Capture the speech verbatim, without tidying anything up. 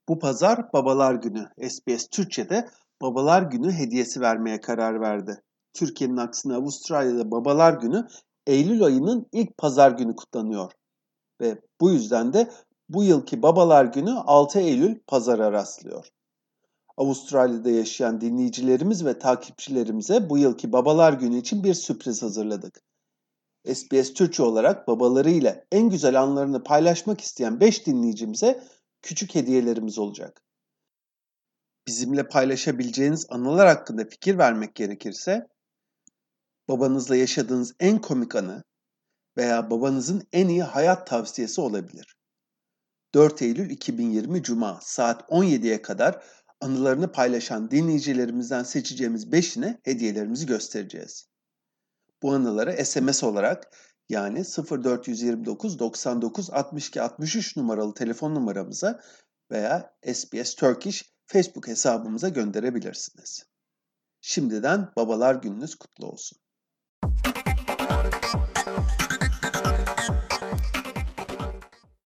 Bu pazar Babalar Günü. S B S Türkçe'de Babalar Günü hediyesi vermeye karar verdi. Türkiye'nin aksine Avustralya'da Babalar Günü Eylül ayının ilk pazar günü kutlanıyor. Ve bu yüzden de bu yılki Babalar Günü altı Eylül pazara rastlıyor. Avustralya'da yaşayan dinleyicilerimiz ve takipçilerimize bu yılki Babalar Günü için bir sürpriz hazırladık. S B S Türkçe olarak babalarıyla en güzel anlarını paylaşmak isteyen beş dinleyicimize küçük hediyelerimiz olacak. Bizimle paylaşabileceğiniz anılar hakkında fikir vermek gerekirse, babanızla yaşadığınız en komik anı veya babanızın en iyi hayat tavsiyesi olabilir. dört Eylül iki bin yirmi Cuma saat on yediye kadar anılarını paylaşan dinleyicilerimizden seçeceğimiz beşine hediyelerimizi göstereceğiz. Bu anıları S M S olarak yani sıfır dört yüz yirmi dokuz doksan dokuz altmış iki altmış üç numaralı telefon numaramıza veya S B S Turkish Facebook hesabımıza gönderebilirsiniz. Şimdiden Babalar Gününüz kutlu olsun.